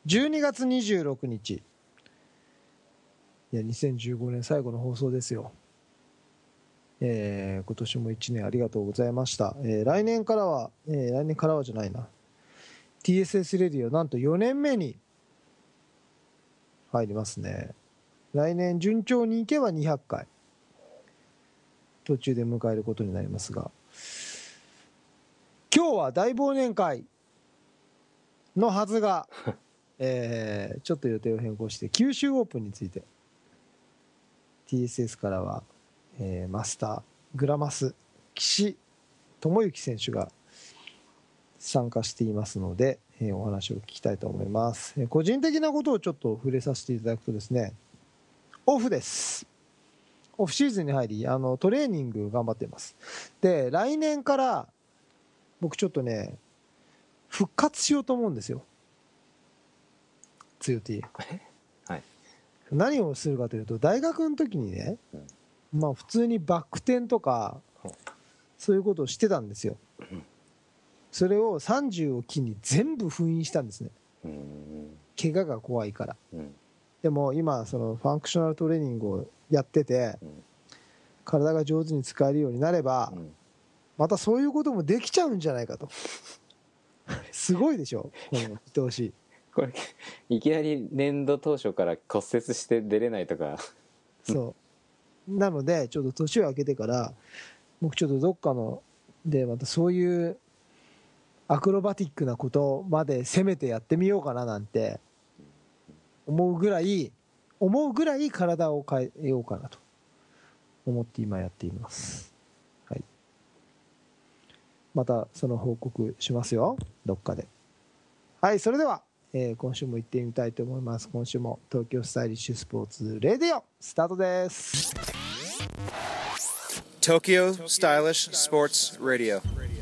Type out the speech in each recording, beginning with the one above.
12月26日、いや2015年最後の放送ですよ。今年も1年ありがとうございました。来年からはじゃないな、 TSS レディオなんと4年目に入りますね。来年順調にいけば200回途中で迎えることになりますが、今日は大忘年会のはずがちょっと予定を変更して九州オープンについて TSS からは、マスターグラマス岸智之選手が参加していますので、お話を聞きたいと思います。個人的なことをちょっと触れさせていただくとですね、オフです。オフシーズンに入りトレーニング頑張っています。で来年から僕ちょっとね復活しようと思うんですよ、つよ T。 はい、 何をするかというと、大学の時にね、まあ普通にバック転とかそういうことをしてたんですよ。それを30を機に全部封印したんですね。怪我が怖いから。でも今そのファンクショナルトレーニングをやってて、体が上手に使えるようになれば、またそういうこともできちゃうんじゃないかとすごいでしょ、この見通し。 これいきなり年度当初から骨折して出れないとかそうなので、ちょっと年を明けてから僕ちょっとどっかのでまたそういうアクロバティックなことまで攻めてやってみようかななんて思うぐらい体を変えようかなと思って今やっています。はい、またその報告しますよ、どっかで。はい、それでは、今週も行ってみたいと思います。今週も東京スタイリッシュスポーツレディオスタートです。 Tokyo Stylish Sports Radio.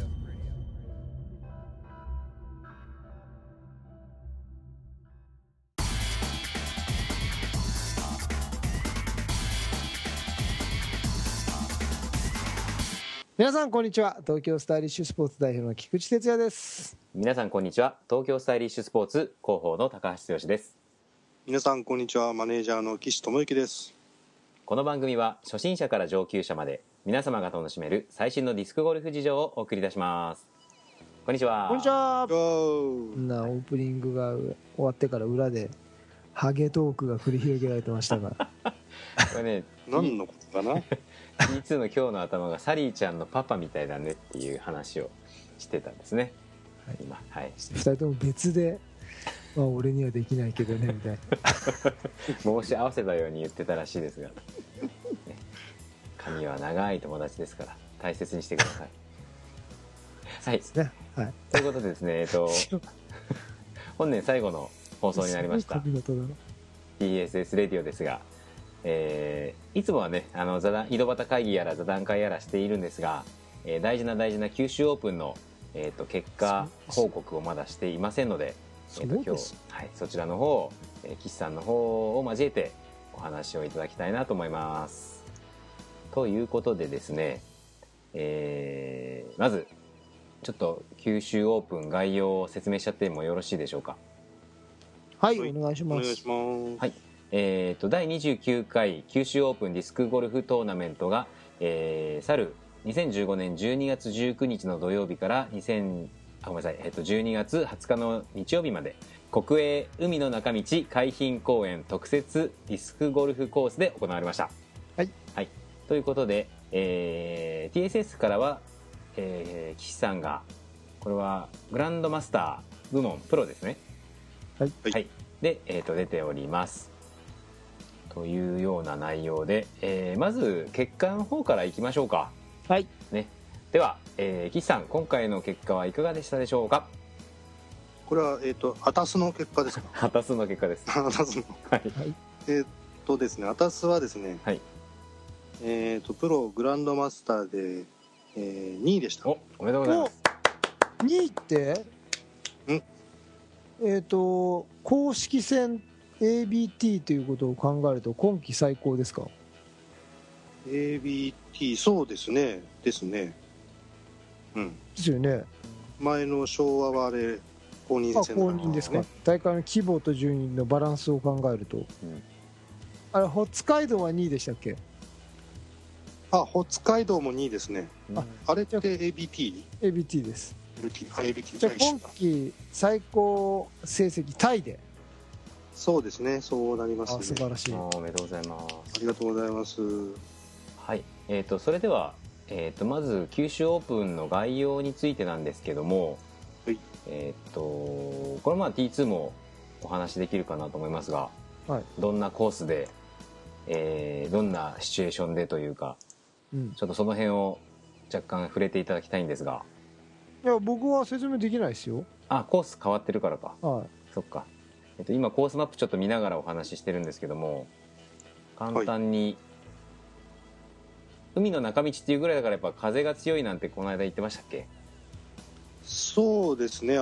皆さんこんにちは。東京スタイリッシュスポーツ代表の菊池哲也です。 皆さんこんにちは。東京スタイリッシュスポーツ広報の高橋剛です。 皆さんこんにちは。マネージャーの岸智之です。 この番組は初心者から上級者まで皆様が楽しめる最新のディスクゴルフ事情をお送りいたします。こんにちは。 こんにちは。 オオープニングが終わってから裏でハゲトークが繰り広げられてましたがこれね何のことかな T2 の今日の頭がサリーちゃんのパパみたいだねっていう話をしてたんですね、はい、今、はい、 2人とも別で、まあ、俺にはできないけどねみたいな申し合わせたように言ってたらしいですが、ね、髪は長い友達ですから大切にしてくださいはい、 ね、はい、 ということでですね、本年最後の放送になりました TSS レディオですが、いつもはね井戸端会議やら座談会やらしているんですが、大事な九州オープンの、結果報告をまだしていませんので、今日、はい、そちらの方を、岸さんの方を交えてお話をいただきたいなと思います。ということでですね、まずちょっと九州オープン概要を説明しちゃってもよろしいでしょうか。 はい、お願いします。 はい、第29回九州オープンディスクゴルフトーナメントが、去る2015年12月19日の土曜日から12月20日の日曜日まで国営海の中道海浜公園特設ディスクゴルフコースで行われました。 はい、 はい、ということで、TSS からは、岸さんがこれはグランドマスター部門プロですね。 はい、 はい、で、出ておりますというような内容で、まず結果の方からいきましょうか。 はいね、では、岸さん今回の結果はいかがでしたでしょうか。 これはアタスの結果ですか。 アタスの結果です。 アタスのはい、 ですね、アタスはですね、 はい、 プログランドマスターで、2位でした。 おめでとうございます。 2位って公式戦 ABT ということを考えると今季最高ですか。 ABT そうですねですよね。 前の昭和はあれ公認戦公認ですか。大会の規模と順位のバランスを考えると、あれホッツ街道は2位でしたっけ。 ホッツ街道も2位ですね。あれって ABT です。 ABT じゃあ今季最高成績タイで。 そうですね、そうなりますね。 素晴らしい。 おめでとうございます。 ありがとうございます。 はい、それでは、まず九州オープンの概要についてなんですけども、 はい、 これまあ T2 もお話しできるかなと思いますが、 はい、 どんなコースで、どんなシチュエーションでというか、ちょっとその辺を若干触れていただきたいんですが。 いや僕は説明できないですよ。 コース変わってるからか。 はい、 そっか。今コースマップちょっと見ながらお話ししてるんですけども、簡単に、海の中道っていうぐらいだからやっぱ風が強いなんてこの間言ってましたっけ。 そうですね、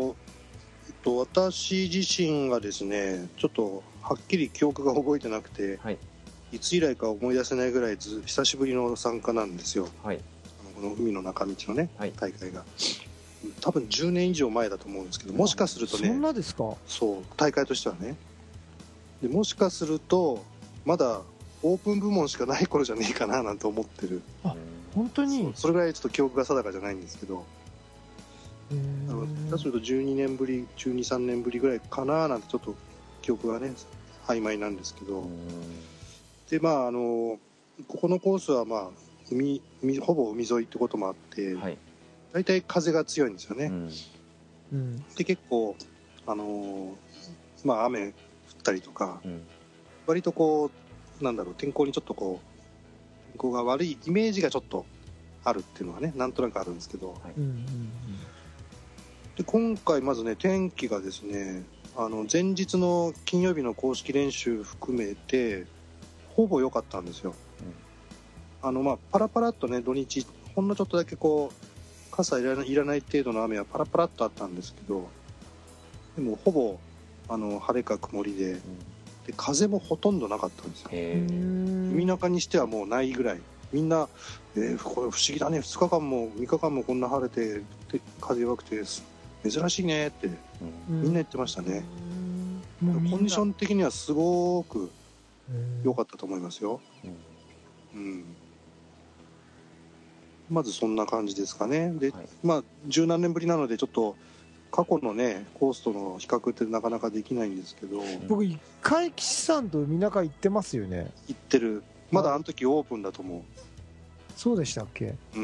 私自身がですねちょっとはっきり記憶が覚えてなくて、いつ以来か思い出せないぐらい久しぶりの参加なんですよ、この海の中道のね、大会が多分10年以上前だと思うんですけど、もしかするとね、 そんなですか。 そう大会としてはね、でもしかするとまだオープン部門しかない頃じゃねえかななんて思ってる。 本当にそれぐらいちょっと記憶が定かじゃないんですけど、下手すると12年ぶり12、3年ぶりぐらいかななんてちょっと記憶がね曖昧なんですけど、でまあここのコースはまあほぼ海沿いってこともあって、大体風が強いんですよね、で結構まあ雨降ったりとか、割とこうなんだろう、天候にちょっとこう天候が悪いイメージがちょっとあるっていうのがねなんとなくあるんですけど、で今回まずね天気がですね前日の金曜日の公式練習含めてほぼ良かったんですよ、まあパラパラっとね土日ほんのちょっとだけこう傘いらない程度の雨はパラパラっとあったんですけど、でもほぼ晴れか曇りで、で風もほとんどなかったんですよ。海中にしてはもうないぐらい、みんな、これ不思議だね、2日間も3日間もこんな晴れて風弱くて珍しいねってみんな言ってましたね。コンディション的にはすごく良かったと思いますよ、まずそんな感じですかね。で、まあ十何年ぶりなのでちょっと過去のねコースとの比較ってなかなかできないんですけど、 僕一回岸さんと海中行ってますよね。 行ってる。まだあの時オープンだと思う。 そうでしたっけ。 そう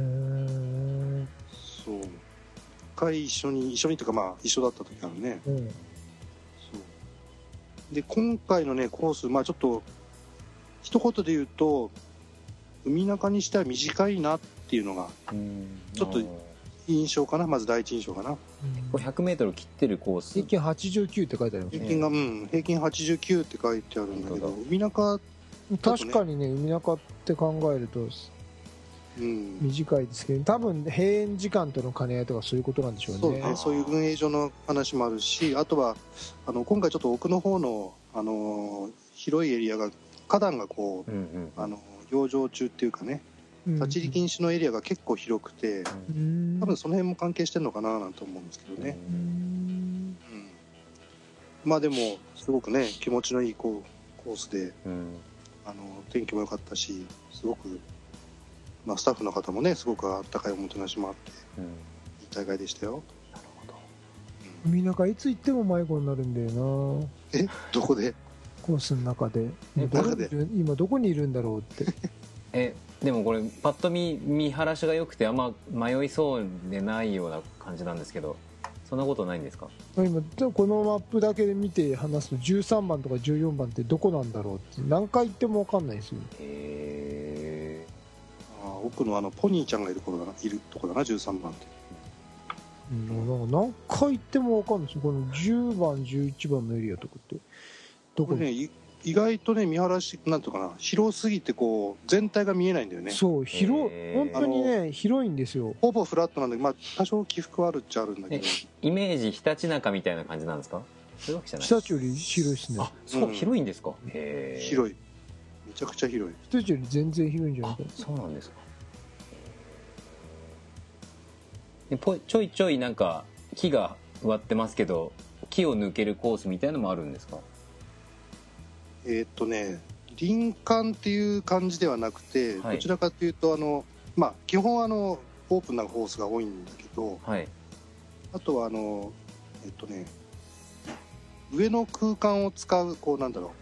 一回一緒にというかまあ一緒だった時あるね、そうで今回のねコース、まあちょっと一言で言うと海中にしては短いなっていうのがちょっと印象かな。まず第一印象かな。 これ 100m 切ってるコース、 平均89って書いてありますね。 平均が平均89って書いてあるんだけど、海中確かにね海中って考えると短いですけど、多分閉園時間との兼ね合いとかそういうことなんでしょうね。 そうね、そういう運営上の話もあるし、あとは今回ちょっと奥の方の広いエリアが花壇がこう、養生中っていうかね、立ち入り禁止のエリアが結構広くて、多分その辺も関係してるのかななんて思うんですけどね。まあでもすごくね気持ちのいいコースで、天気も良かったし、すごく、まあ、スタッフの方もねすごく温かいおもてなしもあって、いい大会でしたよ。 なるほど。 海中いつ行っても迷子になるんだよな。 どこで？ コースの中で今どこにいるんだろうってでもこれパッと見晴らしが良くてあんま迷いそうでないような感じなんですけど、そんなことないんですか？ 今このマップだけで見て話すと13番とか14番ってどこなんだろうって何回行っても分かんないですよ。 奥のポニーちゃんがいるところだな13番って。 何回行っても分かんないですよ。この10番11番のエリアとかってどこね、意外とね見晴らしなんていうかな、広すぎてこう全体が見えないんだよね。 そう本当にね広いんですよ。 ほぼフラットなんだけど、まあ多少起伏はあるっちゃあるんだけど、 イメージひたちなかみたいな感じなんですか？そういうわけじゃない。 日立より広いですね。 そう広いんですか？ 広い、めちゃくちゃ広い。 日立より全然広いんじゃないか。 そうなんですか。ちょいちょいなんか木が植わってますけど、木を抜けるコースみたいなのもあるんですか？ 林間っていう感じではなくて、 はい、 どちらかというと基本オープンなコースが多いんだけど、 はい、 あとは上の空間を使うこうなんだろ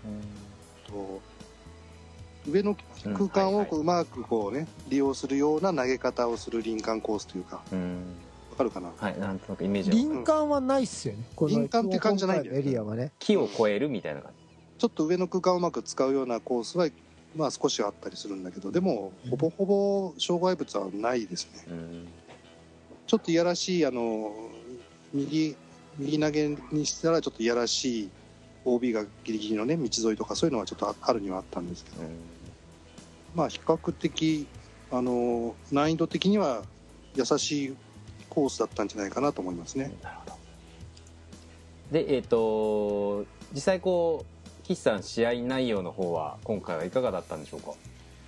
う、上の空間をうまくこうね利用するような投げ方をする林間コースというか、わかるかな？ はい、なんとなくイメージ。 林間はないっすよね。 林間って感じじゃないんだよね。 エリアはね。 木を越えるみたいな感じ。 ちょっと上の空間をうまく使うようなコースはまあ少しあったりするんだけど、でもほぼほぼ障害物はないですね。ちょっといやらしい右投げにしたらちょっといやらしい OB がギリギリのね道沿いとかそういうのはちょっとあるにはあったんですけど、まあ比較的難易度的には優しいコースだったんじゃないかなと思いますね。 なるほど。で実際こう岸さん試合内容の方は今回はいかがだったんでしょうか？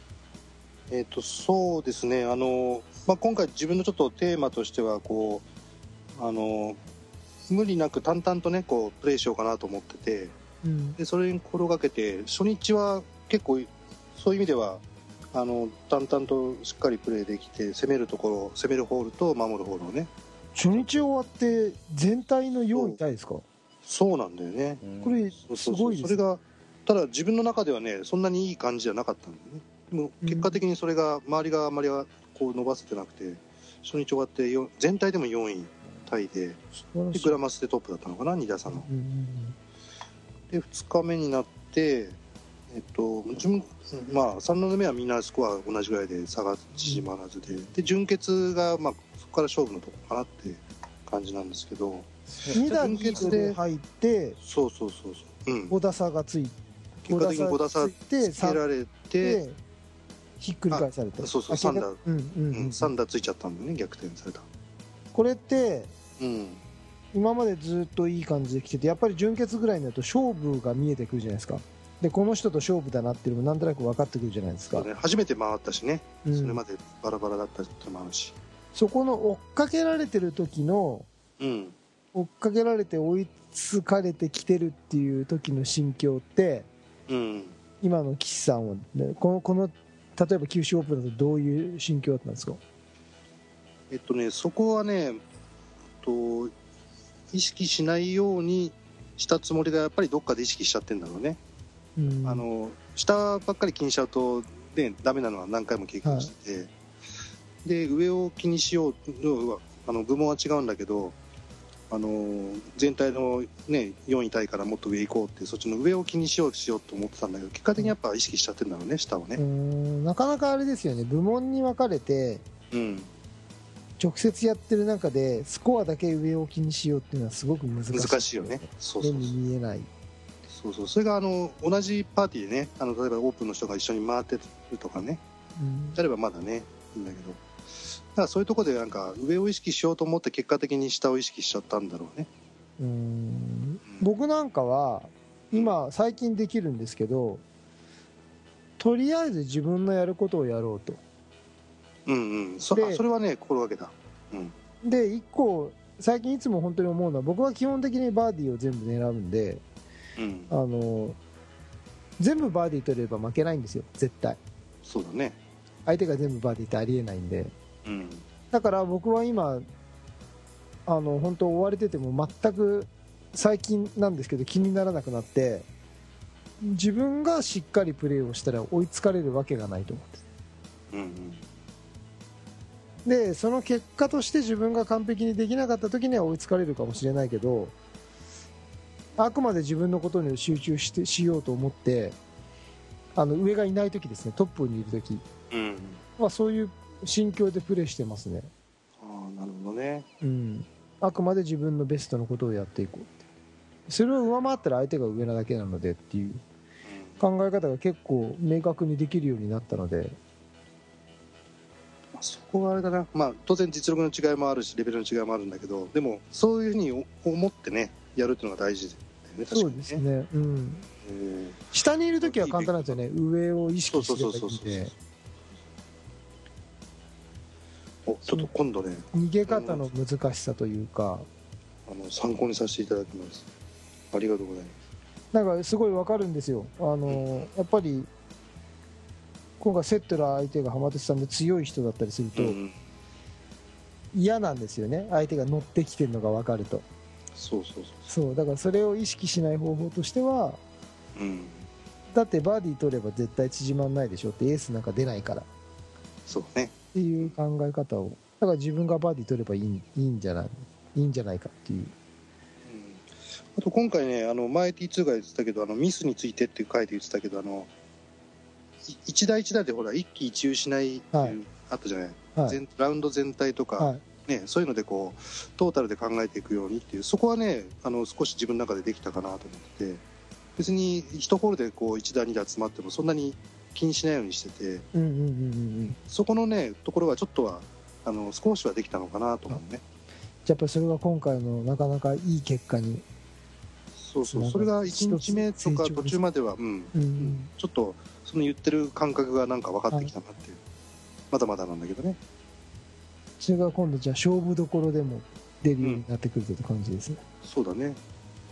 そうですね、今回自分のちょっとテーマとしてはこう無理なく淡々とねこうプレーしようかなと思ってて、でそれに心がけて初日は結構そういう意味では淡々としっかりプレーできて、攻めるホールと守るホールをね。 初日終わって全体の4位タイですか？ そうなんだよね。 これすごいですね。 それがただ自分の中ではねそんなにいい感じじゃなかったんだよね。でも結果的にそれが周りがあまりこう伸ばせてなくて、初日終わって全体でも4位タイで、グラマスでトップだったのかな、2打差の。で2日目になって自分3ラウンド目はみんなスコア同じぐらいで差が縮まらずで、準決がそこから勝負のとこかなって感じなんですけど、 2打リードで入ってそう、 5打差がついて、 結果的に5打差つけられてひっくり返されて、 そう3打ついちゃったんだよね、逆転された。 これって、今までずっといい感じで来てて、やっぱり準決ぐらいになると勝負が見えてくるじゃないですか。でこの人と勝負だなっていうのもなんとなく分かってくるじゃないですか。 初めて回ったしね、それまでバラバラだったってもあるし、 そこの追っかけられてる時の、追っかけられて追いつかれてきてるっていう時の心境って、今の岸さんは、ね、この例えば九州オープンだとどういう心境だったんですか？ そこはね意識しないようにしたつもりがやっぱりどっかで意識しちゃってんだろうね。下ばっかり気にしちゃうと、ね、ダメなのは何回も経験してて、で上を気にしよう、部門は違うんだけど全体の、ね、4位タイからもっと上行こうってそっちの上を気にしようと思ってたんだけど、結果的にやっぱ意識しちゃってるんだろうね、下をね。 なかなかあれですよね、部門に分かれて、直接やってる中でスコアだけ上を気にしようっていうのはすごく難しいよね。 目に見えない。 それが同じパーティーでね例えばオープンの人が一緒に回ってるとかね、であればまだねいいんだけど、だからそういうところでなんか上を意識しようと思って結果的に下を意識しちゃったんだろうね。 僕なんかは今最近できるんですけど、とりあえず自分のやることをやろうと。 それはね心がけた。 で1個最近いつも本当に思うのは、僕は基本的にバーディーを全部狙うんで、全部バーディー取れば負けないんですよ、絶対。 そうだね。 相手が全部バーディーってありえないんで、だから僕は今本当追われてても全く最近なんですけど気にならなくなって、自分がしっかりプレーをしたら追いつかれるわけがないと思って、でその結果として自分が完璧にできなかった時には追いつかれるかもしれないけど、あくまで自分のことに集中しようと思って、上がいない時ですね、トップにいる時はそういう心境でプレーしてますね。 なるほどね。 あくまで自分のベストのことをやっていこうって、それを上回ったら相手が上なだけなのでっていう考え方が結構明確にできるようになったので、 そこはあれだな、当然実力の違いもあるしレベルの違いもあるんだけど、でもそういうふうに思ってねやるっていうのが大事だよね。 そうですね。下にいる時は簡単なんですよね、上を意識すればいいんで。 ちょっと今度ね逃げ方の難しさというか、 参考にさせていただきます。ありがとうございます。 なんかすごいわかるんですよ。やっぱり今回セットラー相手が浜鉄さんで強い人だったりすると、嫌なんですよね、相手が乗ってきてるのが分かると。そうだからそれを意識しない方法としては、だってバーディー取れば絶対縮まんないでしょって、エースなんか出ないから、 そうねっていう考え方を、だから自分がバーディー取ればいいんじゃないかっていう。 あと今回ね、前 T2 が言ってたけど、ミスについてっていう回で言ってたけど、一打一打でほら一喜一憂しないっていう、あったじゃない、ラウンド全体とか、ね、そういうのでこうトータルで考えていくようにっていう、そこはね少し自分の中でできたかなと思ってて、別に1ホールでこう1打2打詰まってもそんなに気にしないようにしてて、そこのねところはちょっとは少しはできたのかなと思うね。 やっぱりそれが今回のなかなかいい結果に。 そうそれが1日目とか途中まではちょっとその言ってる感覚がなんか分かってきたなっていう、まだまだなんだけどね。 それが今度じゃあ勝負どころでも出るようになってくるという感じですね。 そうだね。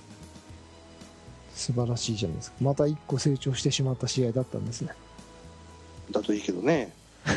素晴らしいじゃないですか。また一個成長してしまった試合だったんですね。 だといいけどね。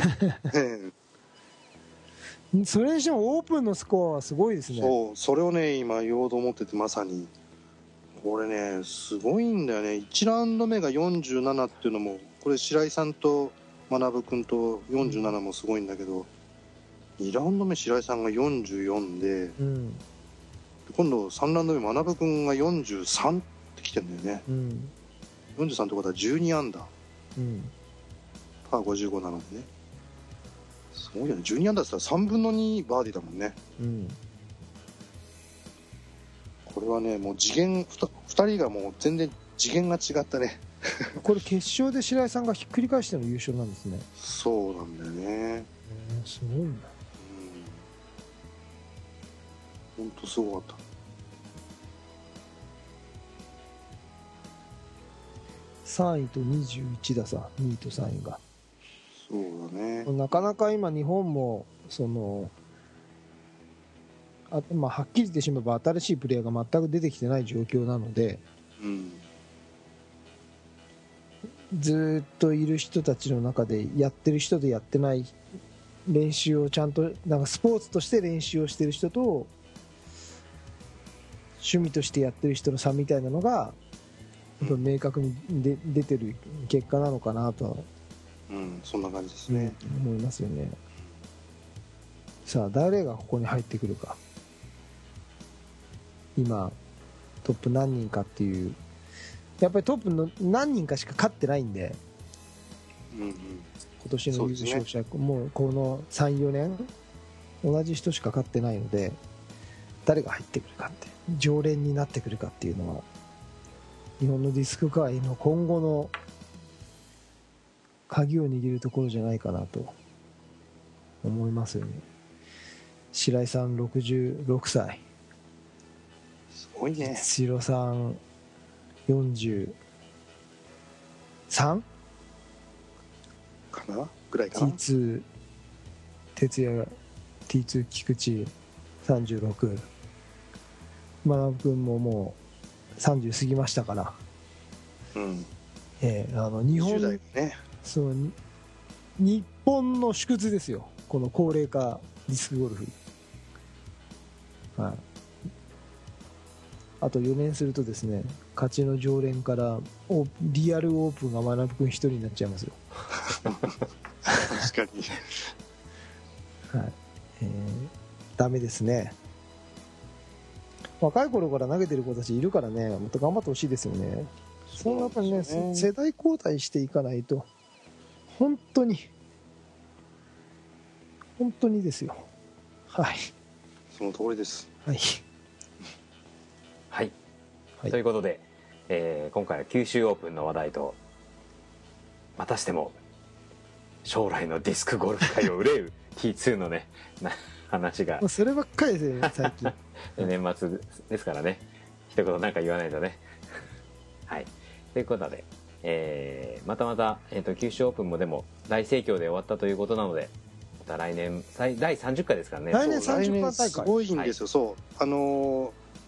それにしてもオープンのスコアはすごいですね。 それをね今言おうと思ってて、まさにこれねすごいんだよね。1ラウンド目が47っていうのも、これ白井さんと学君と47もすごいんだけど、2ラウンド目白井さんが44で、今度3ラウンド目学君が43ってきてんだよね。43ってことは12アンダー、パー55なのでね、すごいよね。12アンダーって言ったら3分の2バーディーだもんね。これはねもう次元 2人がもう全然次元が違ったね。 これ決勝で白井さんがひっくり返しての優勝なんですね。 そうなんだよね。 すごいな。 本当すごかった。 3位と21打差、2位と3位が。 そうだね。 なかなか今日本もはっきり言ってしまえば新しいプレーヤーが全く出てきてない状況なので、ずっといる人たちの中でやってる人とやってない練習をちゃんとなんかスポーツとして練習をしてる人と趣味としてやってる人の差みたいなのが明確に出てる結果なのかなとは、 そんな感じですね、 思いますよね。さあ誰がここに入ってくるか。今トップ何人かっていう、やっぱりトップの何人かしか勝ってないんで、今年の優勝者、もうこの 3,4 年同じ人しか勝ってないので、誰が入ってくるかって、常連になってくるかっていうのは日本のディスク界の今後の鍵を握るところじゃないかなと思いますよね。白井さん66歳、 すごいね。 白さん43 かなぐらいかな。 T2 哲也、 T2 菊池36、学君ももう30過ぎましたから、日本、 20代ね、 そう日本の縮図ですよ、この高齢化ディスクゴルフ。あと4年するとですね、勝ちの常連からリアルオープンが学君一人になっちゃいますよ。 確かに。 ダメですね。若い頃から投げてる子たちいるからね、もっと頑張ってほしいですよね。そのやっぱりね、世代交代していかないと本当にですよ。はい、 その通りです。 はいはい、ということで、今回は九州オープンの話題と、またしても将来のディスクゴルフ界を憂う T2 のね話が、 そればっかりですよね最近。 年末ですからね、一言なんか言わないとね。はい、ということで、また、九州オープンもでも大盛況で終わったということなので、また来年第30回ですからね。 来年30回大会すごいんですよ。そう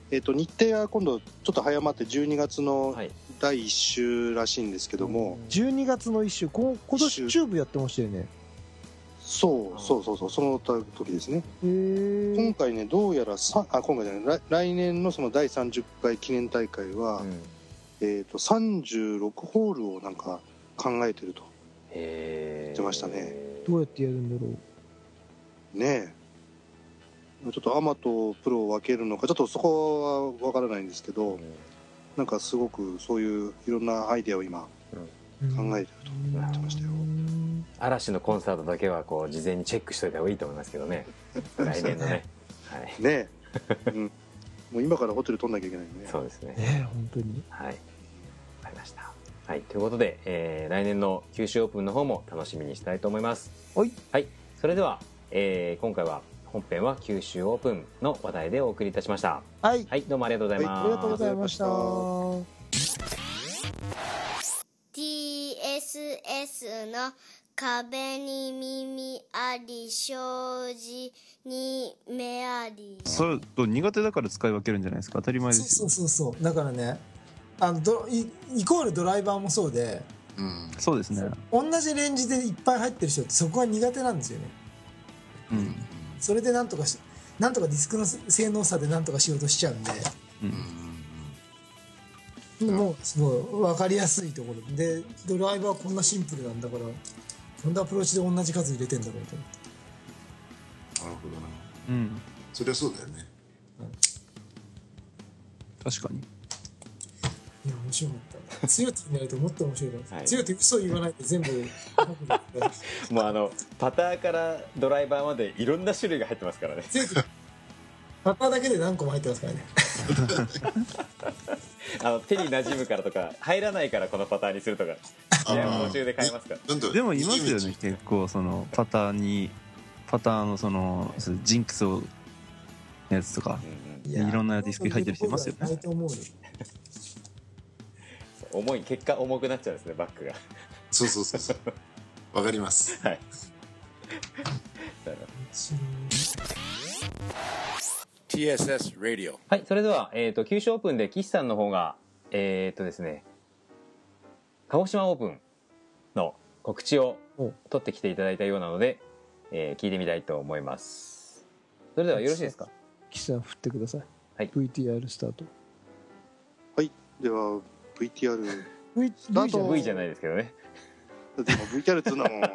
日程は今度ちょっと早まって12月の第1週らしいんですけども、 12月の1週、今年中部やってましたよね。 そうその時ですね。今回ね、どうやら今回じゃない、来年のその第30回記念大会は、36ホールをなんか考えてると言ってましたね。 どうやってやるんだろうねえ、ちょっとアマとプロを分けるのかちょっとそこは分からないんですけど、なんかすごくそういういろんなアイデアを今考えてると言ってましたよ。 嵐のコンサートだけはこう事前にチェックしといた方がいいと思いますけどね。来年のね。はい。 ねえ、もう今からホテル取んなきゃいけないね。 そうですね。 本当に。 はい。わかりました。はい。ということで、来年の九州オープンの方も楽しみにしたいと思います。 はい。 はい。それでは、今回は本編は九州オープンの話題でお送りいたしました。 はい。 はい。どうもありがとうございます。 ありがとうございました。 TSS の壁に耳あり障子に目あり。 それ苦手だから使い分けるんじゃないですか。当たり前ですよ。 そうだからね、イコールドライバーもそうで、 そうですね。 同じレンジでいっぱい入ってる人ってそこが苦手なんですよね。それでなんとかディスクの性能差でなんとかしようとしちゃうんで、もうすごい分かりやすいところで、ドライバーはこんなシンプルなんだから、なんでアプローチで同じ数入れてんだろうと思って。 なるほどな。そりゃそうだよね。 確かに。 いや、面白かった。強って言わないともっと面白いから、強って嘘言わないで全部もうパターからドライバーまでいろんな種類が入ってますからね。 パターだけで何個も入ってますからね。 手に馴染むからとか、入らないからこのパターにするとか、途中で変えますから。 でもいますよね、結構そのパターのそのジンクスのやつとか、いろんなディスク入ってる人いますよね。 結果重くなっちゃうんですね、バッグが。 そうわかります。はい。 TSS Radio。 はい、それでは九州オープンで岸さんの方がですね、鹿児島オープンの告知を取ってきていただいたようなので、聞いてみたいと思います。それではよろしいですか。 岸さん振ってください。 はい。 VTR スタート。 はい。では VTR スタート。V じゃないですけどね。 でも VTR っつうのも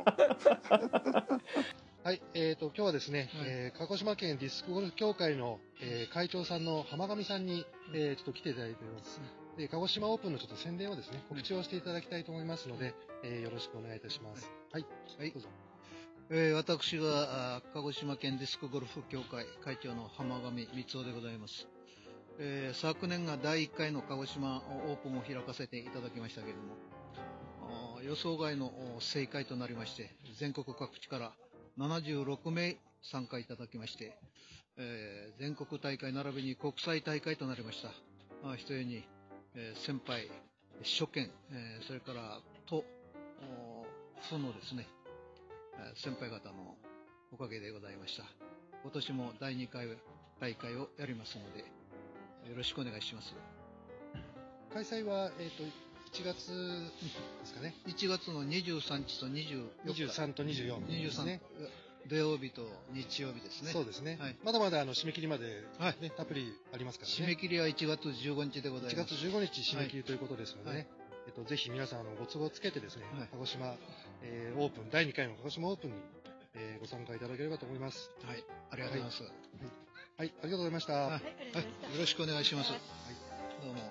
はい、今日はですね、鹿児島県ディスクゴルフ協会の、会長さんの浜上さんに、ちょっと来ていただいております。で、鹿児島オープンのちょっと宣伝をですね、告知をしていただきたいと思いますので、よろしくお願いいたします。はい、どうぞ。 私が鹿児島県ディスクゴルフ協会会長の浜上光雄でございます。昨年が第1回の鹿児島オープンを開かせていただきましたけれども、予想外の盛会となりまして、全国各地から76名参加いただきまして、全国大会並びに国際大会となりました。ひとえに、先輩、諸県、それから都のですね、先輩方のおかげでございました。今年も第2回大会をやりますので、よろしくお願いします。 開催は、1月ですかね。 1月の23日と 23と24ですね。 土曜日と日曜日ですね。 そうですね。はい、まだまだ締め切りまで、ね、たっぷりありますからね。 締め切りは1月15日でございます。 1月15日締め切りということですのでね。ぜひ皆さんご都合つけてですね、鹿児島、オープン、第2回の鹿児島オープンに、ご参加いただければと思います。 はい、ありがとうございます。 はい、ありがとうございました。 はい、よろしくお願いします。はい、どうも。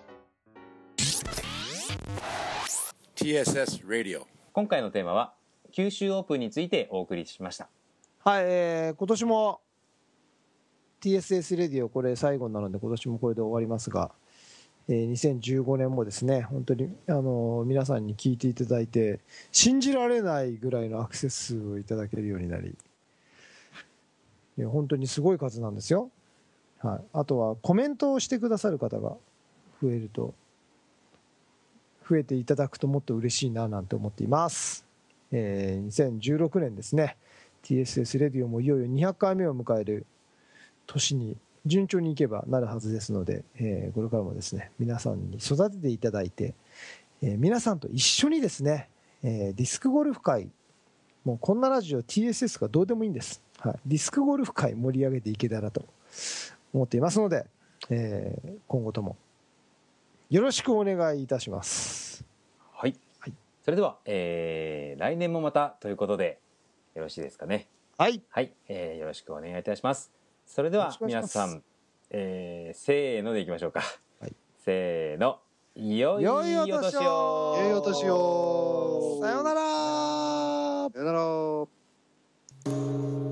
TSS Radio。 今回のテーマは九州オープンについてお送りしました。 はい、今年も TSS レディオこれ最後なので今年もこれで終わりますが、2015年もですね本当に皆さんに聞いていただいて信じられないぐらいのアクセス数をいただけるようになり、いや本当にすごい数なんですよ。はい、あとはコメントをしてくださる方が増えていただくともっと嬉しいななんて思っています。2016年ですね TSS レディオもいよいよ200回目を迎える年に順調にいけばなるはずですので、これからもですね皆さんに育てていただいて、皆さんと一緒にですね、ディスクゴルフ界、もうこんなラジオ TSS がどうでもいいんです、はい、ディスクゴルフ界盛り上げていけたらと思っていますので、今後ともよろしくお願いいたします。 はい、はい、それでは、来年もまたということでよろしいですかね。 はい、 はい、よろしくお願いいたします。それでは皆さん、せーのでいきましょうか、はい、せーの、良いお年を。 良いお年を。 さようなら。 さようなら。